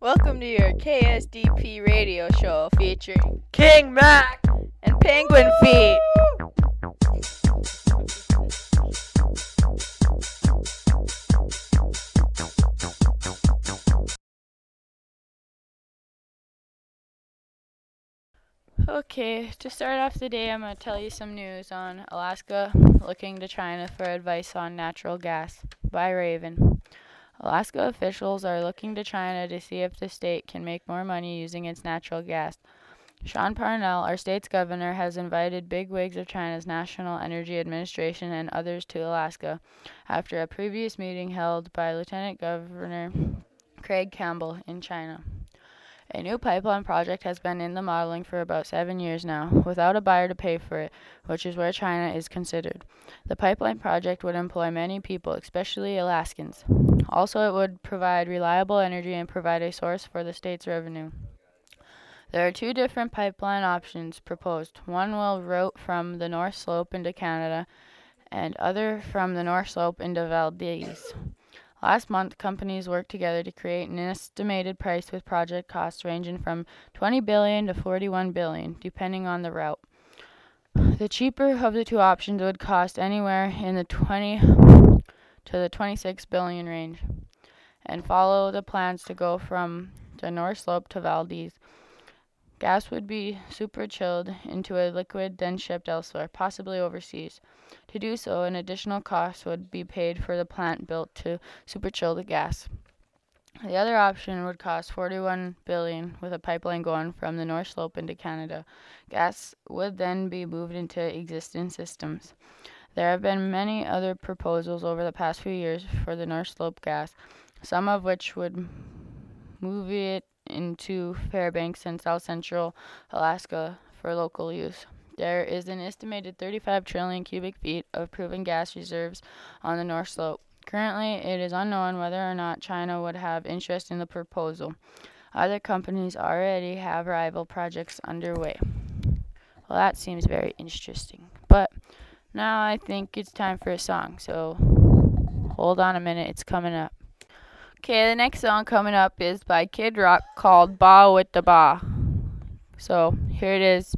Welcome to your KSDP radio show featuring King Mac and Penguin Feet. Okay, to start off the day, I'm going to tell you some news on Alaska looking to China for advice on natural gas by Raven. Alaska officials are looking to China to see if the state can make more money using its natural gas. Sean Parnell, our state's governor, has invited bigwigs of China's National Energy Administration and others to Alaska after a previous meeting held by Lieutenant Governor Craig Campbell in China. A new pipeline project has been in the modeling for about 7 years now, without a buyer to pay for it, which is where China is considered. The pipeline project would employ many people, especially Alaskans. Also, it would provide reliable energy and provide a source for the state's revenue. There are two different pipeline options proposed. One will route from the North Slope into Canada, and other from the North Slope into Valdez. Last month, companies worked together to create an estimated price with project costs ranging from $20 billion to $41 billion, depending on the route. The cheaper of the two options would cost anywhere in the $20 to the $26 billion range, and follow the plans to go from the North Slope to Valdez. Gas would be super chilled into a liquid, then shipped elsewhere, possibly overseas. To do so, an additional cost would be paid for the plant built to super chill the gas. The other option would cost $41 billion, with a pipeline going from the North Slope into Canada. Gas would then be moved into existing systems. There have been many other proposals over the past few years for the North Slope gas, some of which would move it into Fairbanks and South Central Alaska for local use. There is an estimated 35 trillion cubic feet of proven gas reserves on the North Slope. Currently, it is unknown whether or not China would have interest in the proposal. Other companies already have rival projects underway. Well, that seems very interesting. But now I think it's time for a song, so hold on a minute, it's coming up. Okay, the next song coming up is by Kid Rock called Ba with the Ba. So, here it is.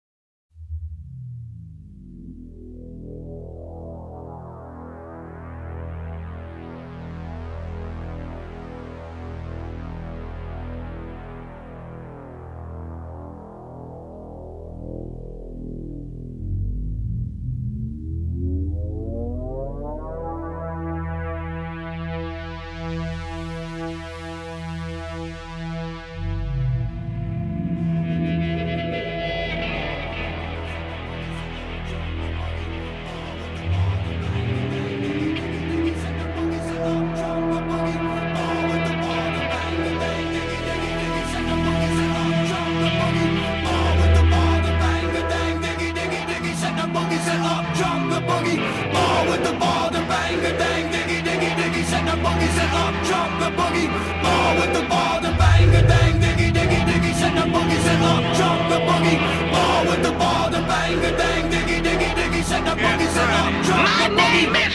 My name is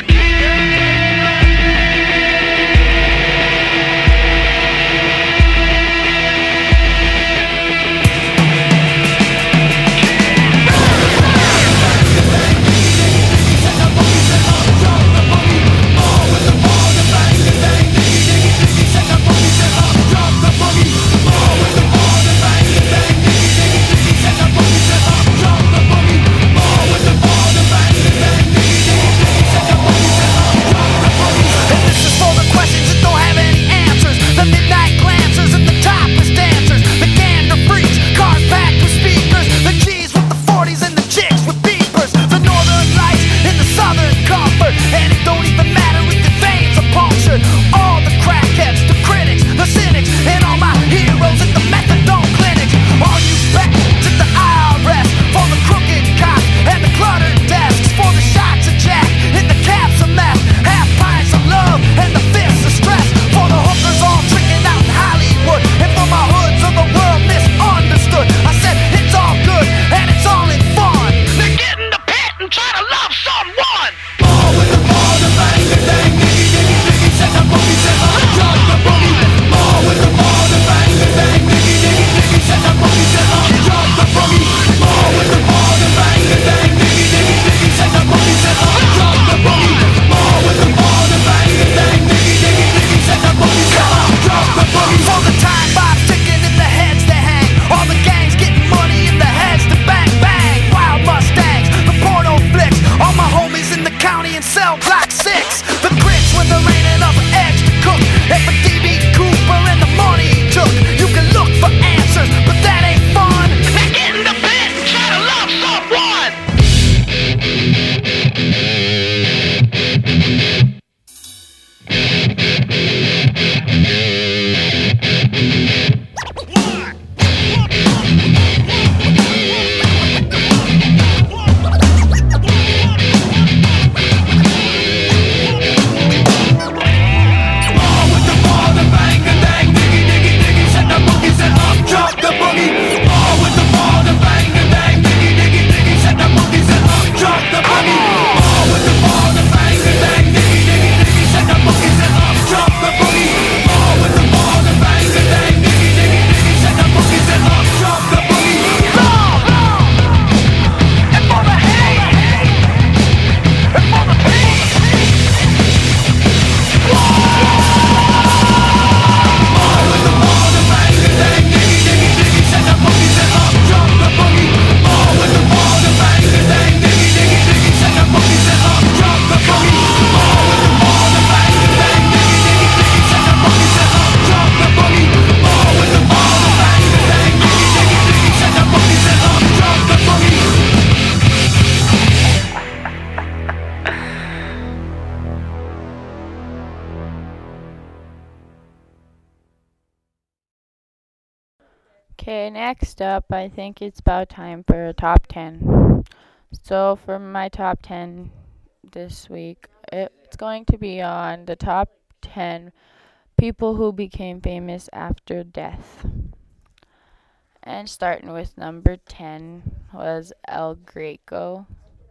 Okay, next up, I think it's about time for a top 10. So, for my top 10 this week, it's going to be on the top 10 people who became famous after death. And starting with number 10 was El Greco.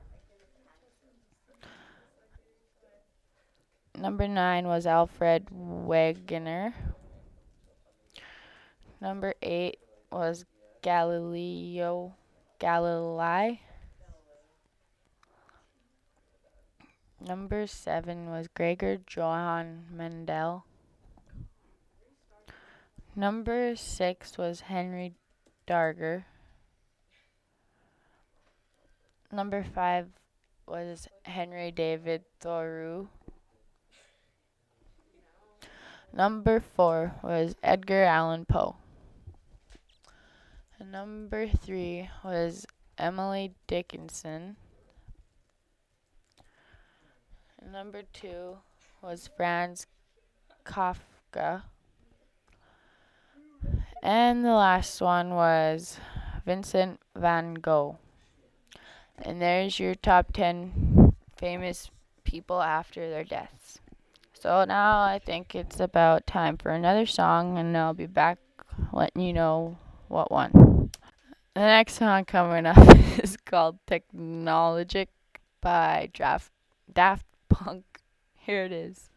Number 9 was Alfred Wegener. Number 8 was Galilei. Number 7 was Gregor Johann Mendel. Number 6 was Henry Darger. Number 5 was Henry David Thoreau. Number 4 was Edgar Allan Poe. And number 3 was Emily Dickinson. And number 2 was Franz Kafka. And the last one was Vincent van Gogh. And there's your top 10 famous people after their deaths. So now I think it's about time for another song, and I'll be back letting you know what one. The next song coming up is called Technologic by Daft Punk. Here it is.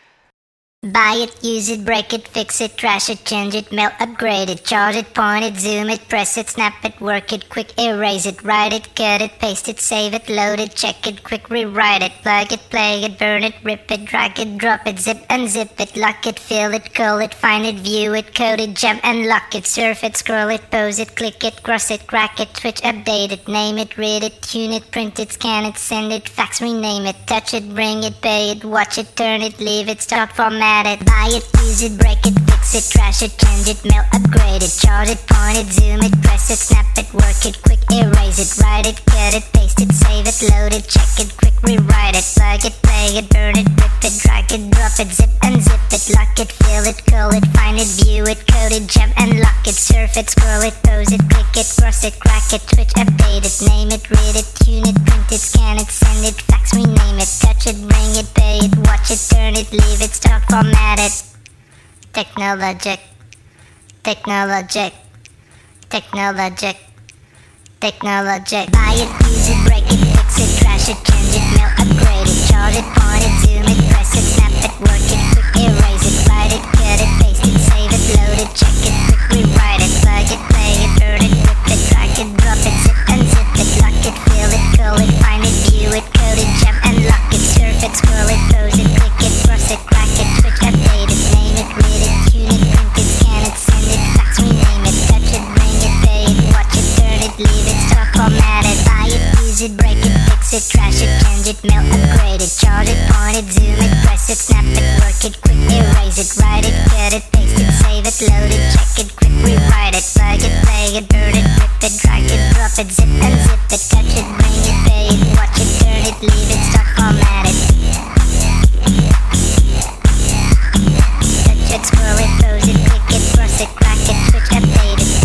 Buy it, use it, break it, fix it, trash it, change it, mail, upgrade it, charge it, point it, zoom it, press it, snap it, work it, quick erase it, write it, cut it, paste it, save it, load it, check it, quick rewrite it, plug it, play it, burn it, rip it, drag it, drop it, zip unzip it, lock it, fill it, call it, find it, view it, code it, jump and lock it, surf it, scroll it, pose it, click it, cross it, crack it, switch, update it, name it, read it, tune it, print it, scan it, send it, fax, rename it, touch it, bring it, pay it, watch it, turn it, leave it, start, format it, buy it, use it, break it, fix it, trash it, change it, mail, upgrade it, charge it, point it, zoom it, press it, snap it, work it, quick erase it, write it, cut it, paste it, save it, load it, check it, quick rewrite it, plug it, play it, burn it, rip it, drag it, drop it, zip unzip it, lock it, fill it, call it, find it, view it, code it, jump and lock it, surf it, scroll it, pose it, click it, cross it, crack it, switch, update it, name it, read it, tune it, print it, scan it, send it, fax, rename it, touch it, bring it, pay it, watch it, turn it, leave it, start, format it. Technologic, technologic, technologic, technologic. Buy it, use it, break it, fix it, trash it, change it, mail, upgrade it, charge it, point it, zoom it, press it, snap it, work it, quick erase it, write it, cut it, paste it, save it, load it, check it, quick rewrite it, plug it, play it, burn it, rip it, drag it, drop it, zip unzip it, lock it, fill it, call it, find it, view it, code it, jump and lock it, surf it, scroll it, pose it, click it, cross it, crack it, switch, update it, name it, read it, tune it, print it, scan it, send it, fax, rename it, touch it, bring it, pay it, watch it, turn it, leave it, start, format it, buy it, use it, break it, fix it, trash it, change it, mail, upgrade it, charge it, point it, zoom it, press it, snap it, work it, quick erase it, write it, cut it, paste it, save it, load it, check it, quick rewrite it, plug it, play it, burn it, rip it, drag it, drop it, zip unzip it, touch it, bring it, pay it, watch it, turn it, leave it, start, format it. Touch it, scroll it, pose it, click it, cross it, crack it, switch, update it.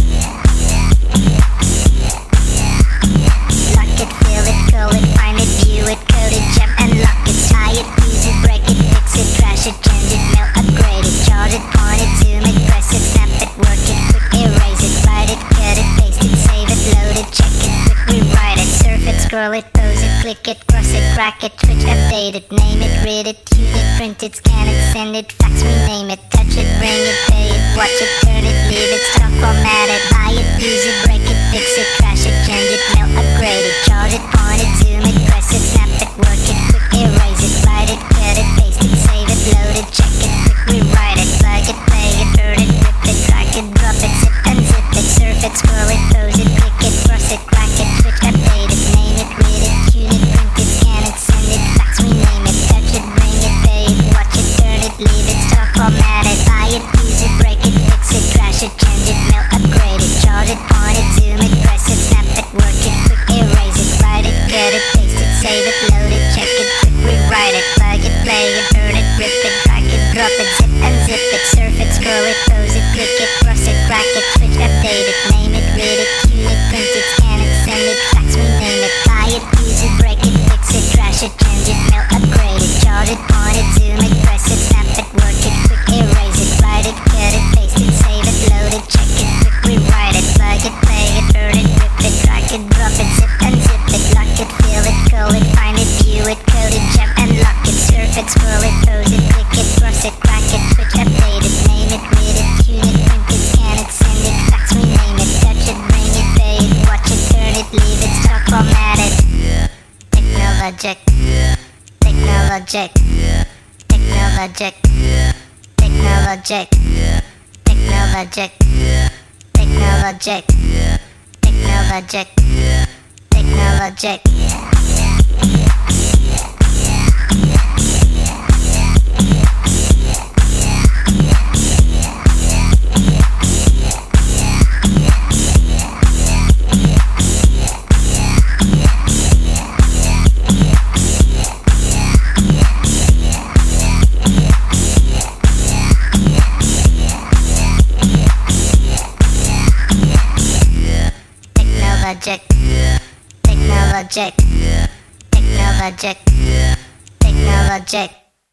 Lock it, fill it, call it, find it, view it, code it, jump and lock it, tie it, use it, break it, fix it, trash it, change it, mail, upgrade it, charge it, point it, zoom it, press it, snap it, work it, quick erase it, write it, cut it, paste it, save it, load it, check it, quick rewrite it, surf it, scroll it, pose it, click it, cross it, crack it, switch, update it, name it, read it, tune it, print it, scan it, send it, fax, rename it, touch it, bring it, pay it, watch it, turn it, leave it, stop, format it, buy it, use it, break it, fix it, trash it, change it, mail, upgrade it, charge it, point it, zoom it, press it, snap it, work it, quick erase it, write it, cut it, paste it, save it, load it, check it, quick rewrite it, plug it, play it, burn it, rip it, drag it, drop it, zip unzip it, surf it, scroll it, pose it, click it, cross it, crack it, switch, update it, name it, read it, tune it, print it, scan it, send it, fax, rename it, touch it, bring it, pay it, watch it, turn it, leave it, start, format it, buy it, use it, break it, Technologic, technologic, technologic, technologic, technologic, technologic, technologic. Technologic, technologic, technologic.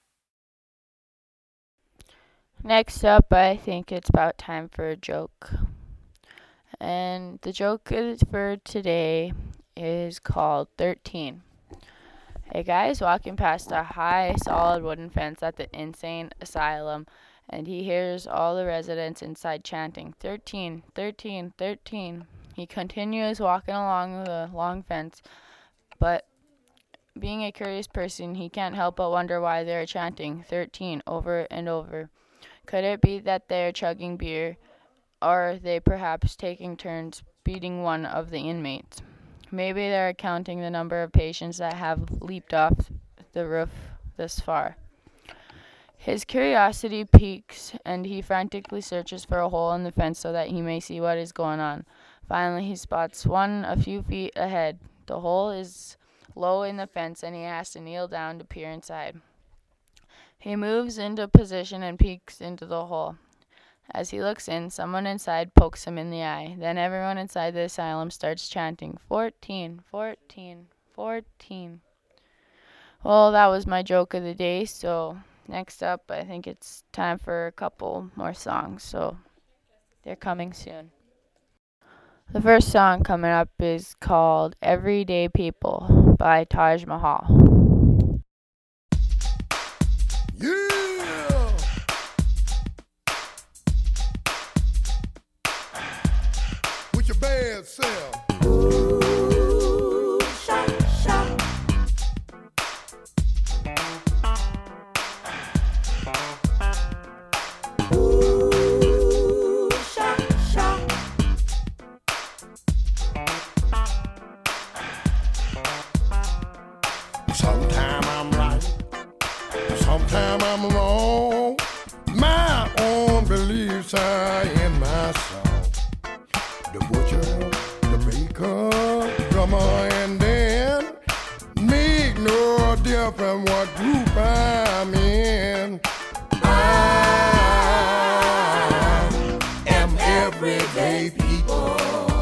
Next up, I think it's about time for a joke. And the joke for today is called 13. A guy is walking past a high, solid wooden fence at the insane asylum, and he hears all the residents inside chanting, 13, 13, 13. He continues walking along the long fence, but being a curious person, he can't help but wonder why they are chanting 13 over and over. Could it be that they are chugging beer, or are they perhaps taking turns beating one of the inmates? Maybe they are counting the number of patients that have leaped off the roof this far. His curiosity piques, and he frantically searches for a hole in the fence so that he may see what is going on. Finally, he spots one a few feet ahead. The hole is low in the fence, and he has to kneel down to peer inside. He moves into position and peeks into the hole. As he looks in, someone inside pokes him in the eye. Then everyone inside the asylum starts chanting, 14, 14, 14. Well, that was my joke of the day, so next up, I think it's time for a couple more songs, so they're coming soon. The first song coming up is called Everyday People by Taj Mahal. Yeah! With your bad self. Ooh, shop, shop. Ooh, shop, shop. Sometime I'm right, sometime I'm wrong. My own beliefs are in my song. The butcher, the baker, drummer, and then make no difference what group I'm in. I am everyday people.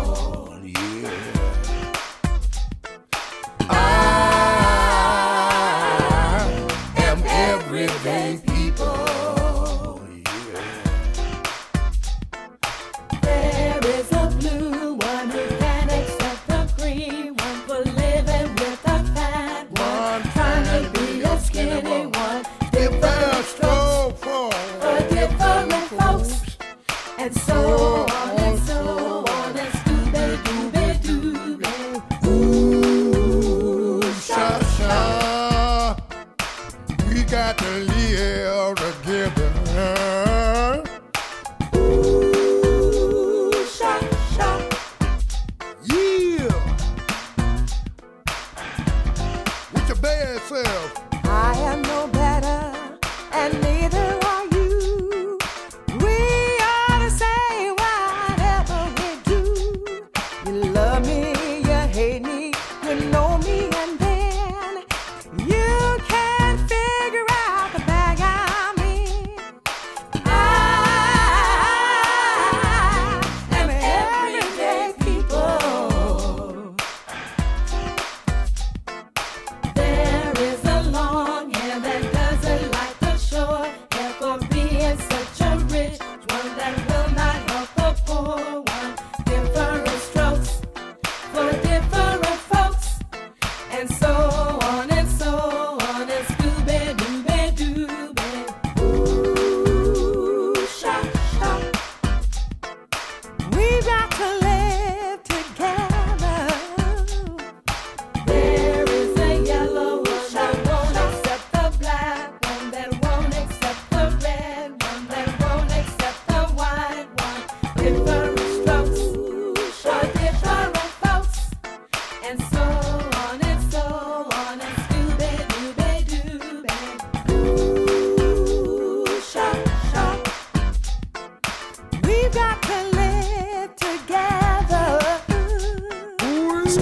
Everyday people, yeah. There is a blue one who can accept the green one for living with a fat one, trying to be a skinny one. Different strokes for different folks, and so on and so on, and doobie-doobie-doobie. Ooh, sha-sha. We got to live together. Ooh, shop, shop. Yeah. With your bad self. I am no better, and neither are you. We are the same, wide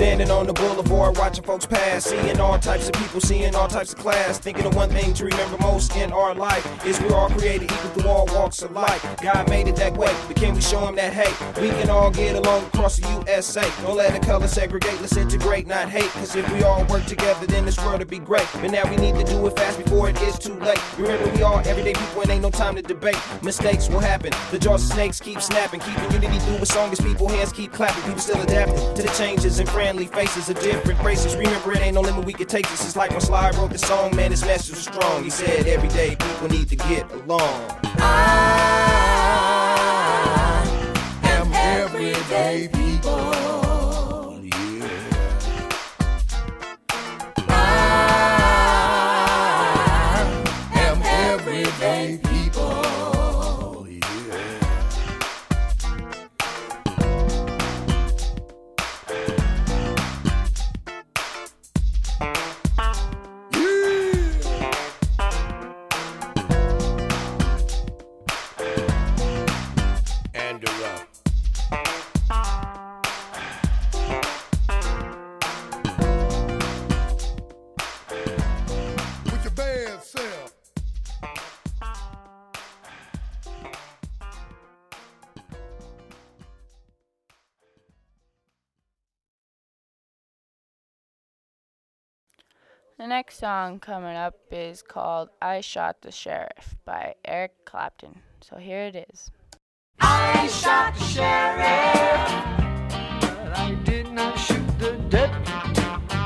Standing on the boulevard, watching folks pass, seeing all types of people, seeing all types of class. Thinking of one thing to remember most in our life is we're all created equal through all walks of life. God made it that way, but can we show him that, hey, we can all get along across the USA. Don't let the color segregate, let's integrate, not hate. Cause if we all work together, then this world will be great. But now we need to do it fast before it gets too late. Remember, we all everyday people and ain't no time to debate. Mistakes will happen, the jaws of snakes keep snapping. Keeping unity through a song as people hands keep clapping. People still adapting to the changes and friendly faces of different races. Remember, it ain't no limit we can take this. It's like when Sly wrote the song, man, his message was strong. He said everyday people need to get along. I am everyday people. Yeah. I am everyday people. Yeah. And with your bad self. The next song coming up is called I Shot the Sheriff by Eric Clapton. So here it is. I shot the sheriff, but I did not shoot the deputy.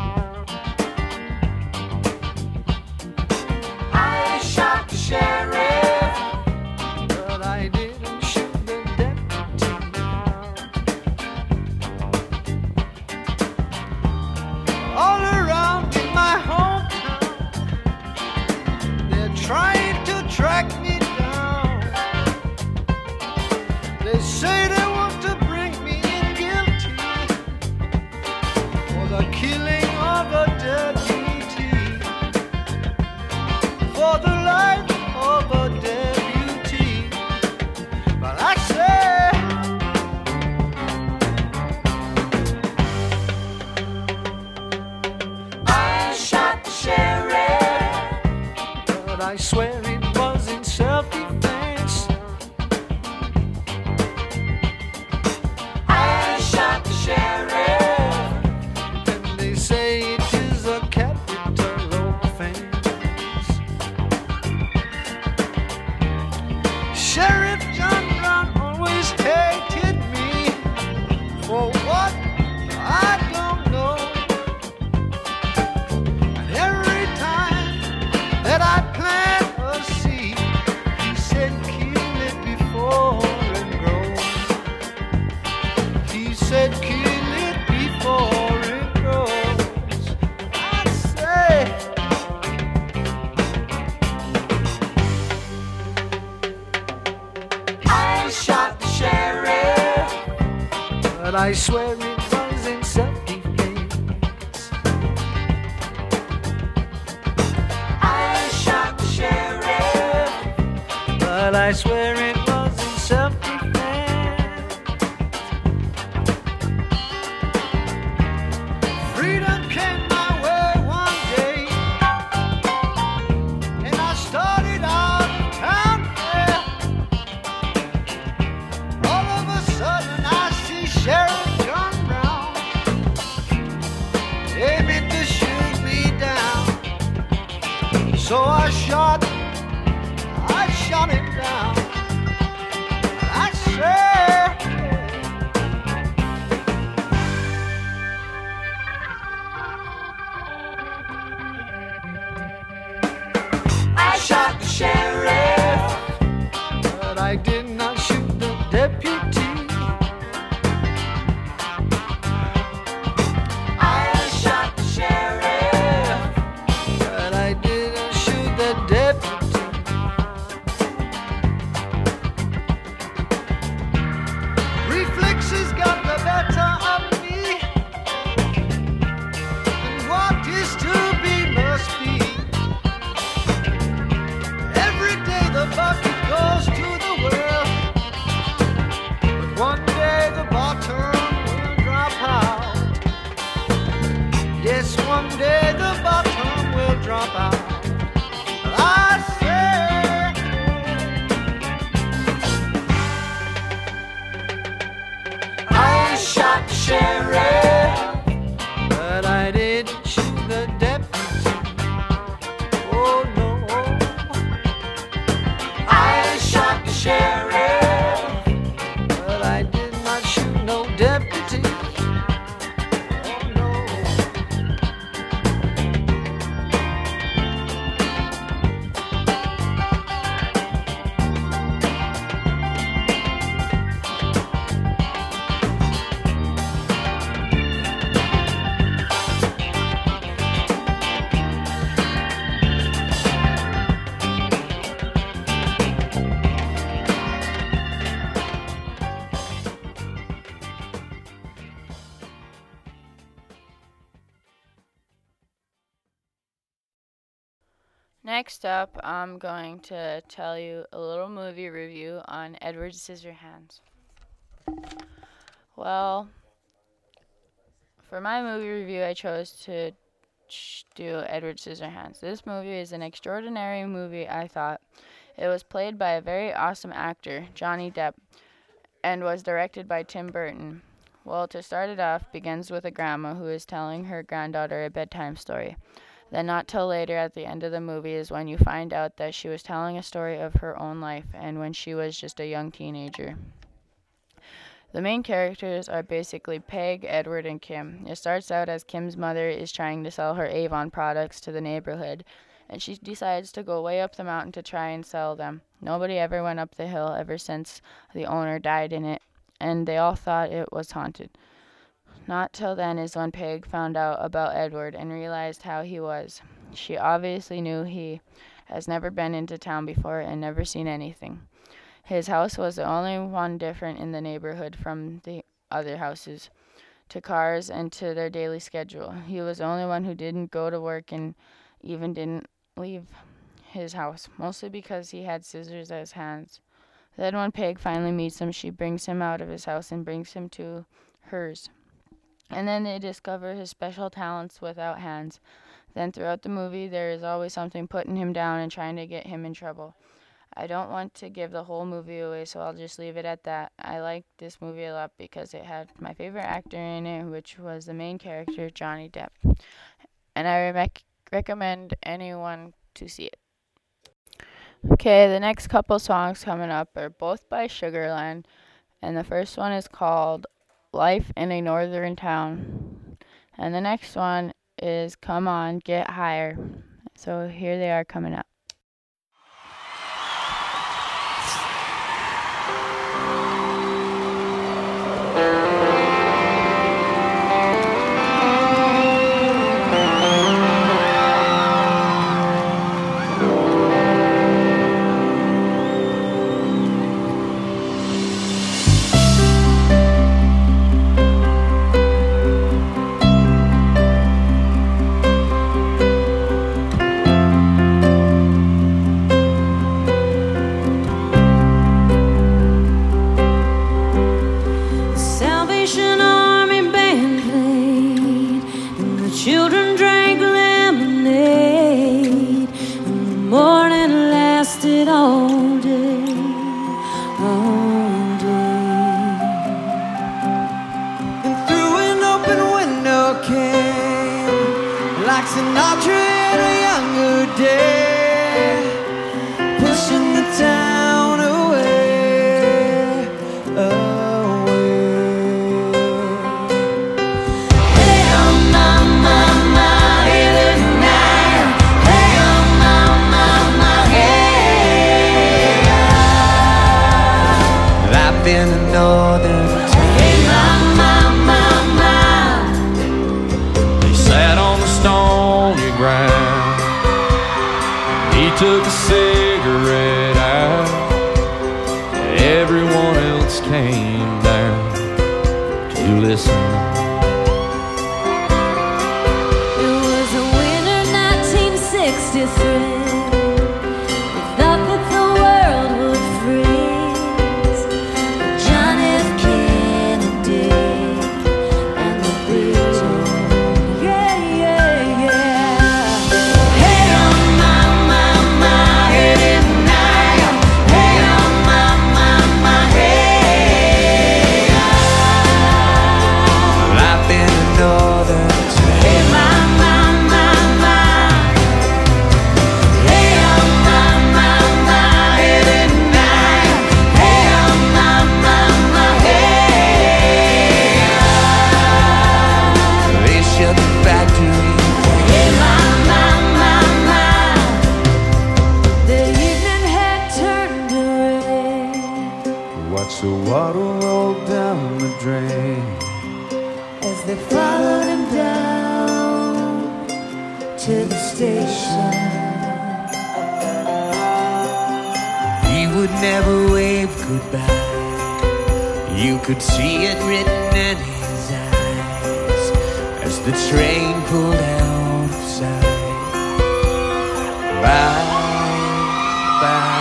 I shot the sheriff, but I didn't shoot the deputy. All around in my hometown, they're trying to track me down. They say they want to bring me in guilty for the killing of a deputy, for the life of a deputy. But I say, I shot the sheriff, but I swear it was in self-defense. I shot the sheriff, and they say it is a capital offense. Sheriff John Brown always hated me for what I don't know. And every time that I plant a seed, he said kill it before it grows. He said kill it before it grows. I say, I shot the sheriff, but I swear it was in self-defense. I shot the sheriff, but I swear it was in self-defense. Freedom came my way one day, and I started out of town there. All of a sudden I see Sheriff John Brown aiming to shoot me down. So I shot him down. I said, I shot the sheriff, but I did not shoot the deputy. I shot the sheriff, but I didn't shoot the deputy. Reflexes got the better of me, and what is to be must be. Every day the bucket goes to the well, but one day the bottom will drop out. Next up, I'm going to tell you a little movie review on Edward Scissorhands. Well, for my movie review, I chose to do Edward Scissorhands. This movie is an extraordinary movie, I thought. It was played by a very awesome actor, Johnny Depp, and was directed by Tim Burton. Well, to start it off, begins with a grandma who is telling her granddaughter a bedtime story. Then not till later at the end of the movie is when you find out that she was telling a story of her own life and when she was just a young teenager. The main characters are basically Peg, Edward, and Kim. It starts out as Kim's mother is trying to sell her Avon products to the neighborhood, and she decides to go way up the mountain to try and sell them. Nobody ever went up the hill ever since the owner died in it, and they all thought it was haunted. Not till then is when Peg found out about Edward and realized how he was. She obviously knew he has never been into town before and never seen anything. His house was the only one different in the neighborhood from the other houses, to cars and to their daily schedule. He was the only one who didn't go to work and even didn't leave his house, mostly because he had scissors as hands. Then when Peg finally meets him, she brings him out of his house and brings him to hers. And then they discover his special talents without hands. Then throughout the movie, there is always something putting him down and trying to get him in trouble. I don't want to give the whole movie away, so I'll just leave it at that. I liked this movie a lot because it had my favorite actor in it, which was the main character, Johnny Depp. And I recommend anyone to see it. Okay, the next couple songs coming up are both by Sugarland, and the first one is called Life in a Northern Town. And the next one is Come On, Get Higher. So here they are coming up. Took a cigarette out. Everyone else came down to listen. It was a winter 1963. We thought that the world would freeze. But John F. Kennedy and the blues. Yeah, yeah, yeah. Hey, oh, mama. Watch the water roll down the drain as they followed him down to the station. He would never wave goodbye. You could see it written in his eyes as the train pulled out of sight. right back.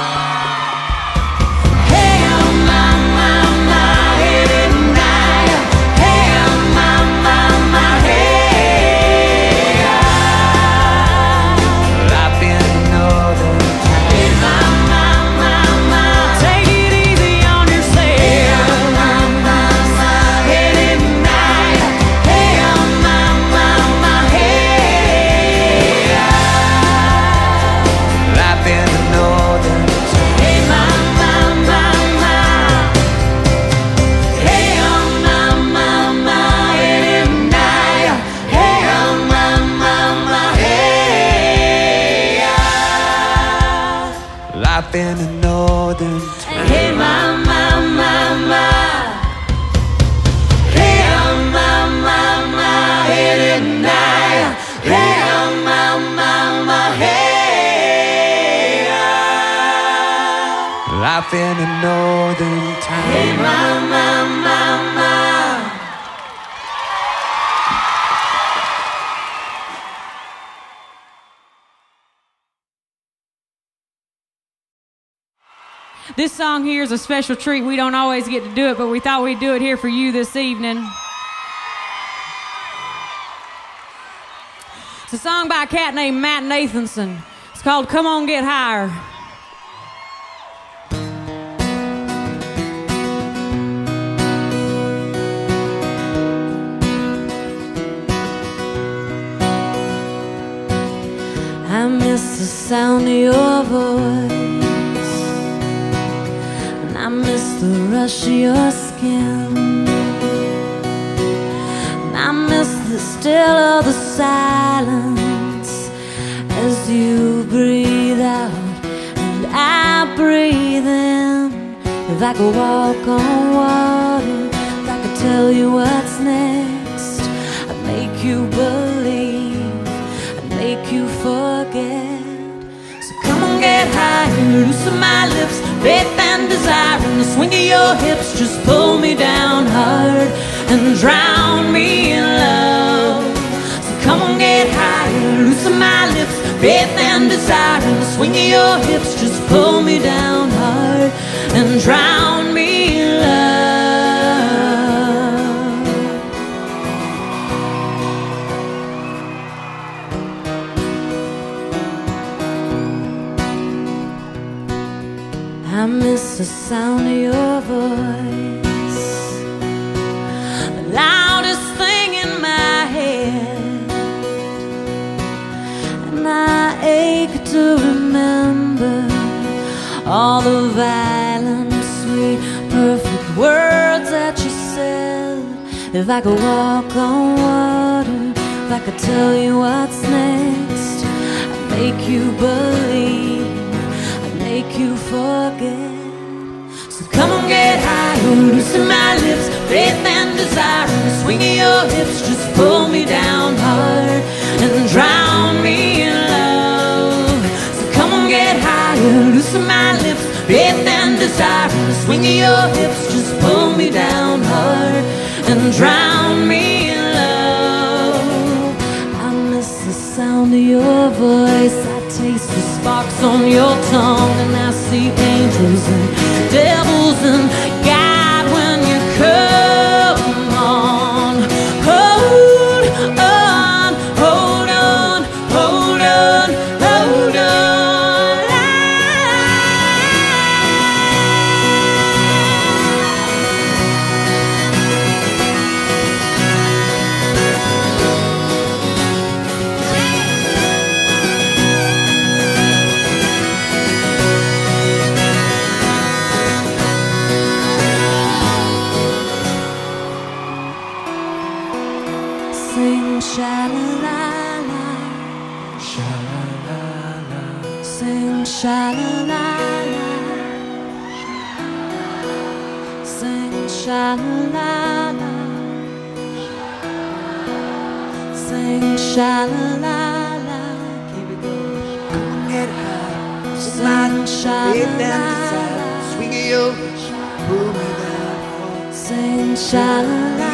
Life in the northern town. Hey, my, my, my, my. Hey, my, my, my, hey, tonight. Hey, my, my, my, hey. Life in the northern town. Hey, my, my, my, my. This song here is a special treat. We don't always get to do it, but we thought we'd do it here for you this evening. It's a song by a cat named Matt Nathanson. It's called Come On Get Higher. I miss the sound of your voice. I miss the rush of your skin. And I miss the still of the silence as you breathe out and I breathe in. If I could walk on water, if I could tell you what's next, I'd make you believe, I'd make you forget. So come on, get higher, loosen my lips, faith and desire in the swing of your hips. Just pull me down hard and drown me in love. So come on, get higher, loosen my lips, faith and desire in the swing of your hips. Just pull me down hard and drown me in love. I miss the sound of your voice, the loudest thing in my head. And I ache to remember all the violent, sweet, perfect words that you said. If I could walk on water, if I could tell you what's next, I'd make you believe, make you forget. So come on, get higher, loosen my lips, faith and desire in the swing of your hips. Just pull me down hard and drown me in love. So come on, get higher, loosen my lips, faith and desire in the swing of your hips. Just pull me down hard and drown me in love. I miss the sound of your voice, taste the sparks on your tongue, and I see angels and devils and God when you come on. Hold on, hold on, hold on, hold on. Sing sha-la-la-la, sha-la-la-la. Sing sha-la-la-la, sing sha-la-la-la, sing sha-la-la-la. Keep it going. Come on, get high, sing sha-la-la-la, swing it over, pull me down. Sing sha-la-la-la.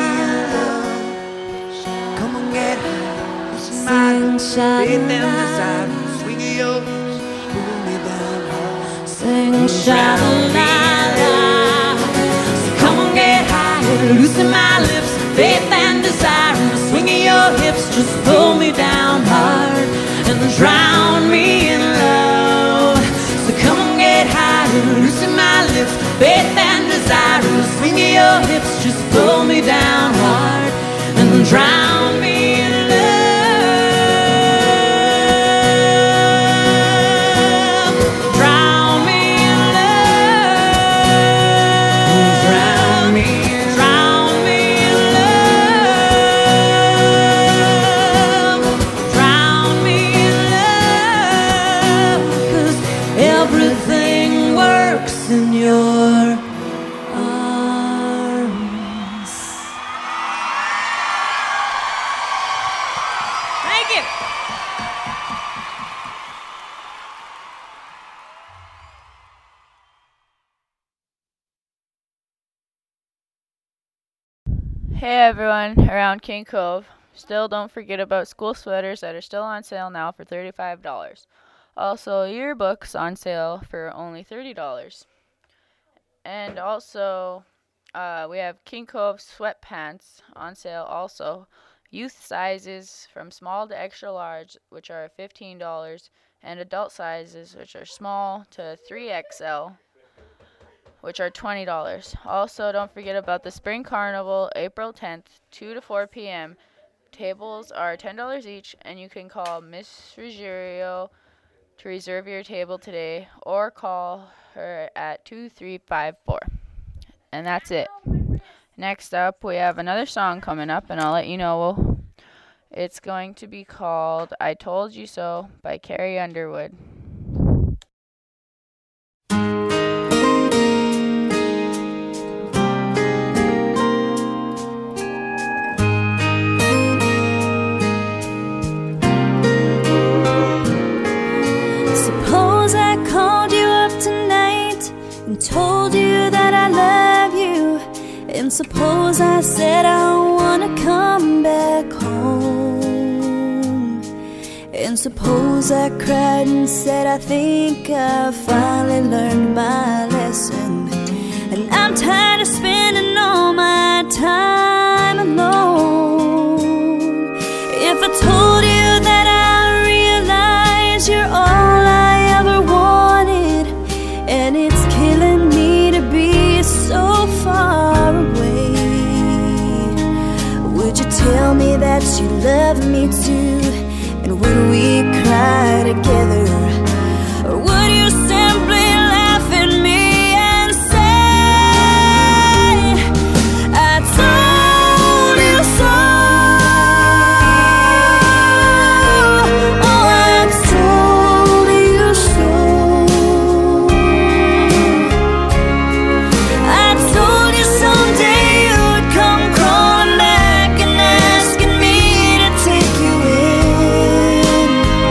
Sing sha-la-la-la, swing your sha-la-la-la. So come on, get higher, loosen my lips, faith and desire. Swinging your hips, just pull me down hard and drown me in love. So come on, get higher, loosen my lips, faith and desire. Swinging your hips, just pull me down hard and drown me in love. Drown me in love. Drown me in love. Drown me in love. 'Cause everything works in your arms. Thank you. Hey everyone around King Cove. Still don't forget about school sweaters that are still on sale now for $35. Also yearbooks on sale for only $30. And also we have King Cove sweatpants on sale also. Youth sizes from small to extra large, which are $15, and adult sizes, which are small to 3XL, which are $20. Also, don't forget about the Spring Carnival, April 10th, 2 to 4 p.m. Tables are $10 each, and you can call Miss Ruggiero to reserve your table today, or call her at 2354. And that's it. Next up, we have another song coming up, and I'll let you know. It's going to be called I Told You So by Carrie Underwood. Suppose I called you up tonight and told you that I love you. And suppose I said I wanna come back home. And suppose I cried and said I think I finally learned my lesson. And I'm tired of spending all my time alone. If I told you that I realize you're all I ever wanted, and it's killing me to be so far away, would you tell me that you love me too? And would we cry together? Or would you simply laugh at me and say, I told you so? Oh, I told you so. I told you someday you would come crawling back and asking me to take you in.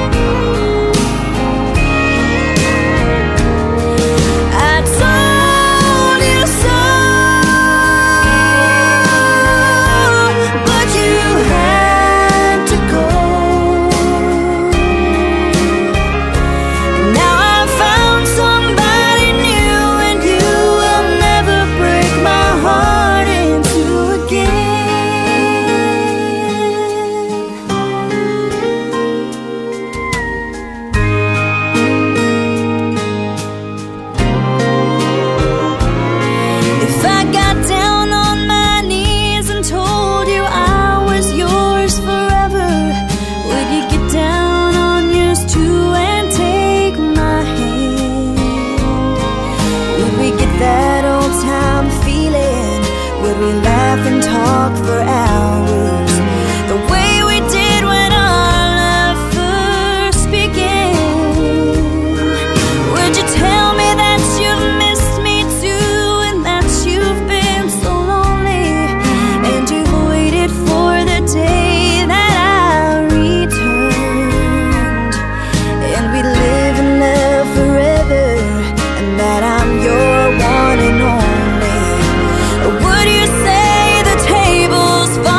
I told you so, but you had to go. Now I've found somebody new, and you will never break my heart in two again. If I got down on my knees and told you I was yours forever, would you get down on yours too and take my hand? Would we get that old time feeling? Would we laugh and talk for hours the way we did when our love first began? Would you tell me that you've missed me too, and that you've been so lonely, and you've waited for the day that I returned, and we live in love forever, and that I'm your one and only? Or would you say the tables fall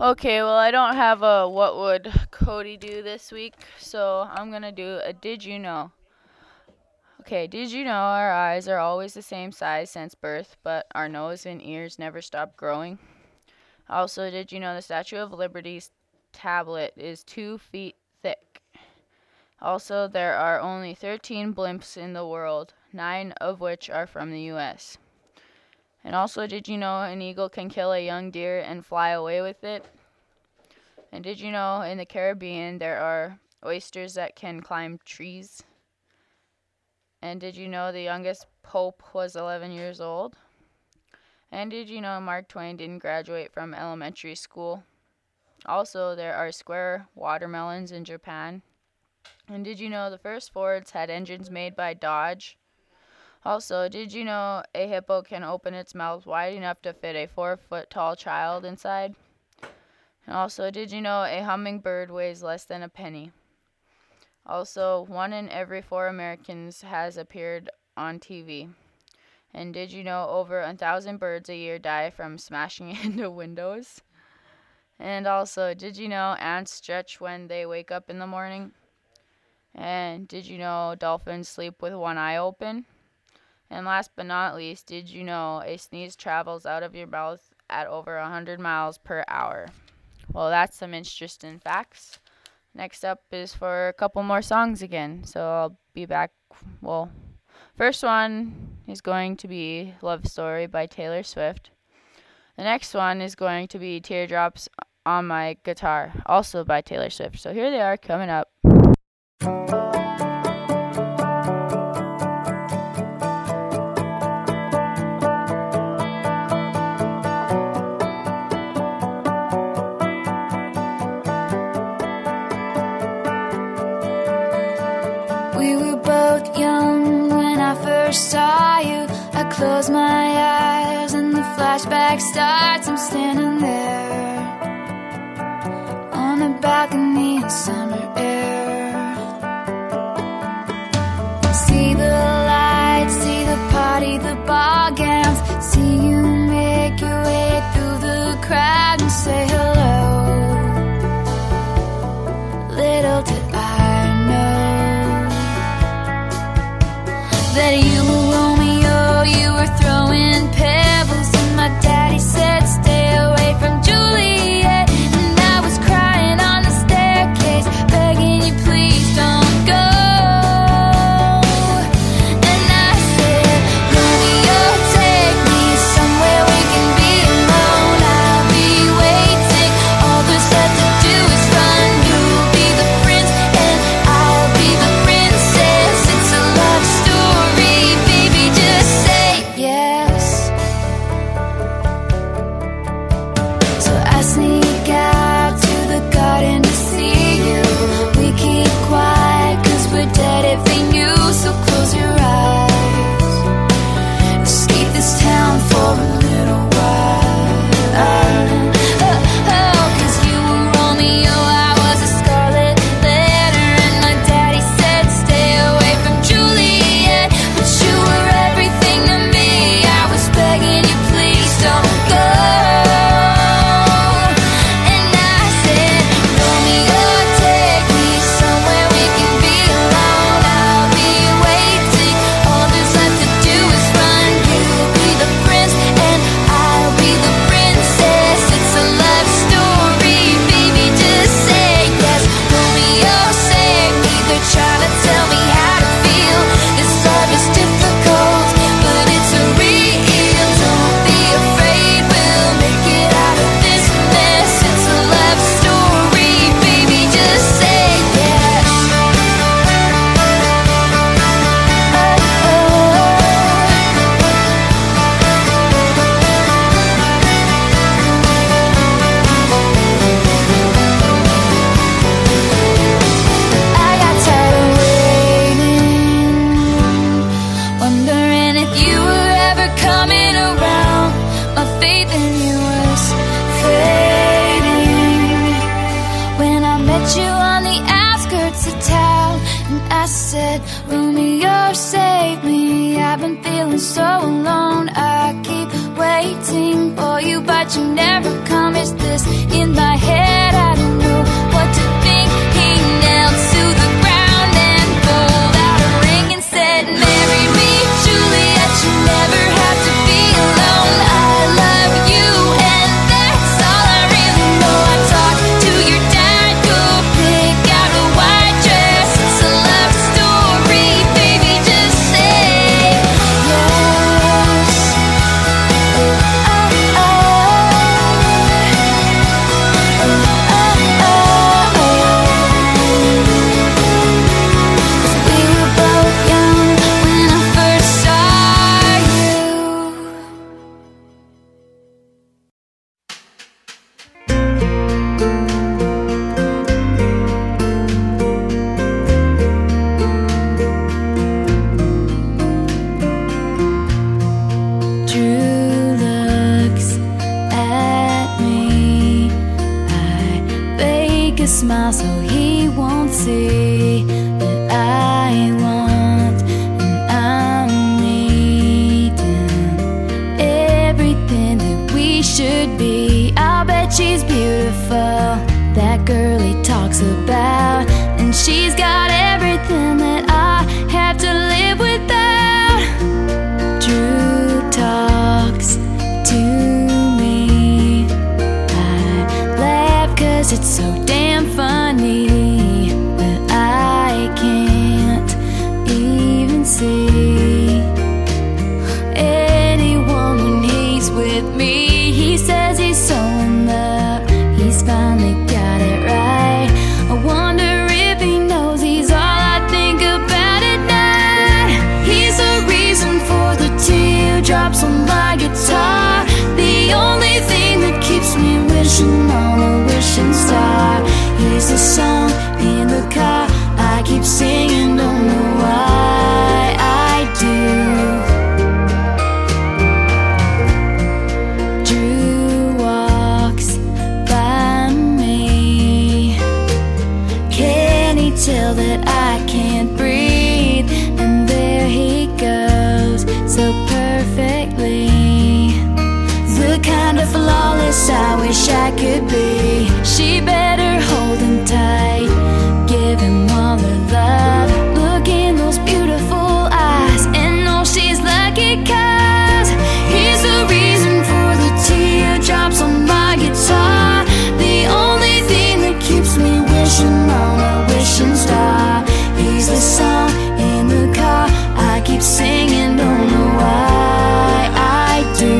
Okay, well, I don't have a what would Cody do this week, so I'm going to do a did you know. Okay, did you know our eyes are always the same size since birth, but our nose and ears never stop growing? Also, did you know the Statue of Liberty's tablet is 2 feet thick? Also, there are only 13 blimps in the world, 9 of which are from the U.S. And also, did you know an eagle can kill a young deer and fly away with it? And did you know in the Caribbean there are oysters that can climb trees? And did you know the youngest pope was 11 years old? And did you know Mark Twain didn't graduate from elementary school? Also, there are square watermelons in Japan. And did you know the first Fords had engines made by Dodge? Also, did you know a hippo can open its mouth wide enough to fit a 4-foot-tall child inside? And also, did you know a hummingbird weighs less than a penny? Also, 1 in every 4 Americans has appeared on TV. And did you know over 1,000 birds a year die from smashing into windows? And also, did you know ants stretch when they wake up in the morning? And did you know dolphins sleep with one eye open? And last but not least, did you know a sneeze travels out of your mouth at over 100 miles per hour? Well, that's some interesting facts. Next up is for a couple more songs again, so I'll be back. Well, first one is going to be Love Story by Taylor Swift. The next one is going to be Teardrops on My Guitar, also by Taylor Swift. So here they are coming up. We were both young when I first saw you. I close my eyes and the flashback starts. I'm standing there on a balcony in summer air. See the lights, see the party, the ball gowns. See you make your way through the crowd and say hello. Little did I know that you were Romeo, you were throwing pebbles, and my daddy said stay away from Juliet, and I was crying on the staircase, begging you please don't go. And I said, Romeo, take me somewhere we can be alone. I'll be waiting, all there's left to do is run. You'll be the prince and I'll be the princess. It's a love story, baby, just say yes. So I sneak out to the garden to see you. We keep quiet 'cause we're dead if they knew. So close your eyes, escape this town for a little while. Oh, 'cause you were Romeo, I was a scarlet letter, and my daddy said stay away from Juliet, but you were everything to me. I was begging you please don't go. And I said, Romeo, take me somewhere we can be alone. I'll be waiting, all there's left to do is run. You'll be the prince and I'll be the princess. It's a love story, baby, just say yes. Romeo, save me, they're trying to tell me how to feel. This love is difficult, but it's real. Don't be afraid, we'll make it out of this mess. It's a love story, baby, just say yes. I got tired of waiting, wondering if you were ever coming around. My faith in you was fading when I met you on the outskirts gets a towel, and I said, Romeo, save me. I've been feeling so alone. I keep waiting for you, but you never come. Is this in my head? I don't know what to think. He knelt to the ground and pulled out a ring and said, marry me, Juliet. You never have to be alone. I love you, and that's all I really know. I talked to your dad. Go pick out a white dress. It's a love story, baby. Just say yes. We were both young when I first saw you. Drew looks at me. I fake a smile so he won't see that I want, and I'm needing everything that we should be. I'll bet she's beautiful, that girl he talks about, and she's got everything that I have to live without. Drew talks to me. I laugh 'cause it's so damn funny, but I can't even see anyone when he's with me. He says he's so in love, he's finally got it right. I wonder if he knows he's all I think about at night. He's the reason for the teardrops on my guitar, the only thing that keeps me wishing on a wishing star. He's the song in the car I keep singing, don't know why I do. Drew walks by me. Can he tell that I can't breathe? And there he goes, so perfectly. The kind of flawless I wish I could be. She better hold him tight, give him all her love. Look in those beautiful eyes and know she's lucky, 'cause he's the reason for the teardrops on my guitar, the only thing that keeps me wishing on a wishing star. He's the song in the car I keep singing, don't know why I do.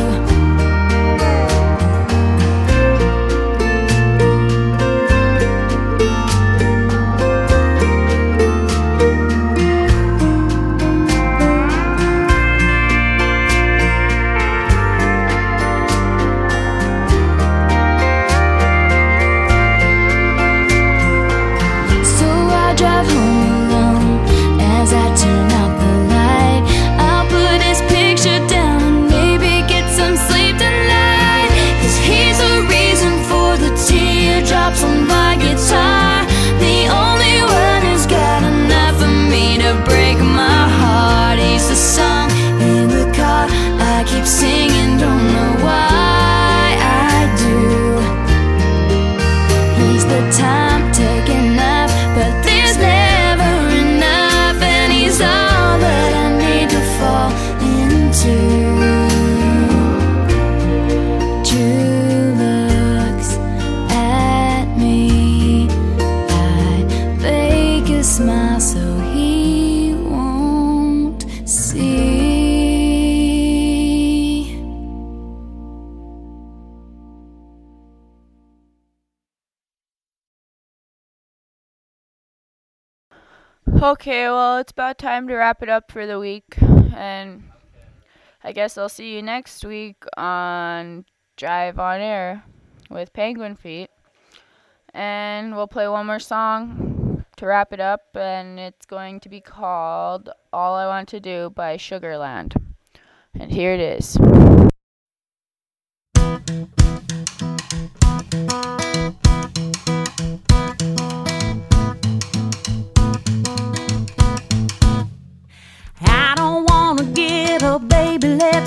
So I drive home alone as I turn out the light. I'll put his picture down and maybe get some sleep tonight, 'cause he's the reason for the teardrops on my guitar, the only one who's got enough for me to break my heart. He's the song in the car I keep singing, don't know why I do. He's the time taking up, but there's never enough, and he's all that I need to fall into. Drew looks at me. I fake a smile so he won't see. Okay, well, it's about time to wrap it up for the week, and I guess I'll see you next week on Drive on Air with Penguin Feet, and we'll play one more song to wrap it up, and it's going to be called All I Want to Do by Sugarland, and here it is.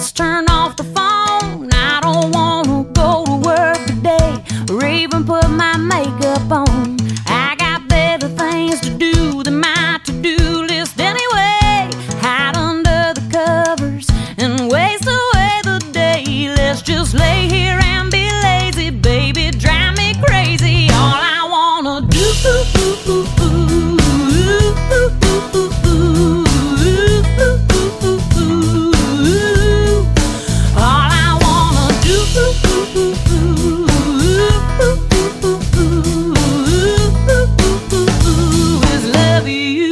Just turn off the phone. I don't wanna go to work today or even put my makeup on. I got better things to do than my to-do list anyway. Hide under the covers and waste away the day. Let's just lay here and be lazy, baby, drive me crazy. All I wanna do all I wanna do is love you.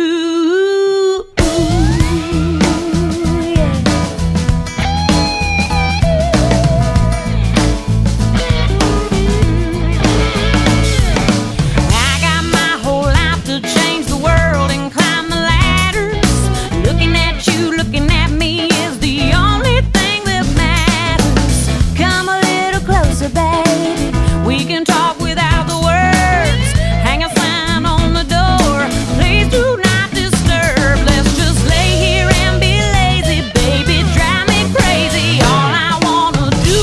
I got my whole life to change the world and climb the ladders. Looking at you, looking at me is the only thing that matters. Come a little closer, baby. We can talk without the words. Hang a sign on the door. Please do not disturb. Let's just lay here and be lazy, baby. Drive me crazy. All I wanna do.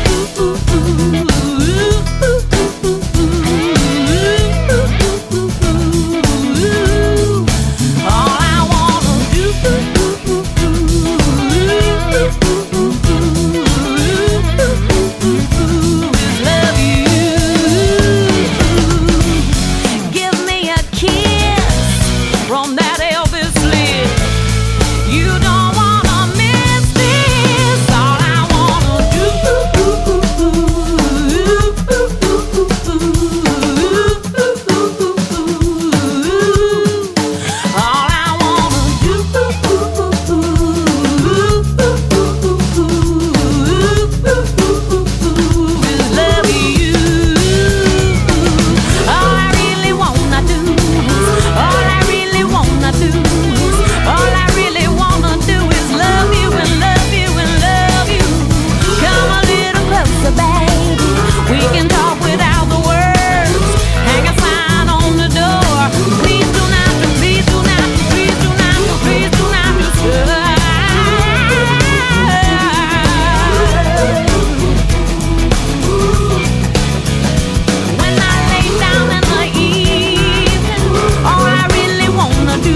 All I wanna do is love you. Give me a kiss from that Elvis lips. You don't wanna miss this. All I wanna do. All I wanna do is love you. All I really wanna do, all I really wanna do, all I really wanna do is love you and love you and love you. Come a little closer, baby. We can talk without the words. Hang a sign on the door. Please do not, please do not, please do not, please do not disturb. When I lay down in the evening, all I really wanna do.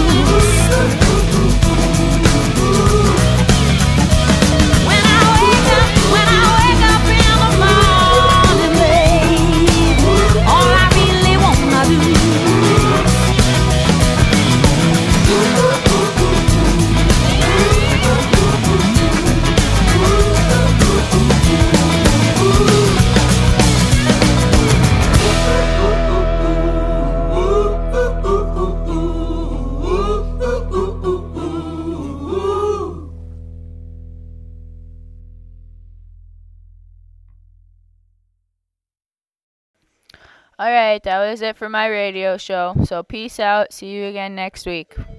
When I wake up in the morning, baby, all I really wanna do. Alright, that was it for my radio show. So peace out. See you again next week.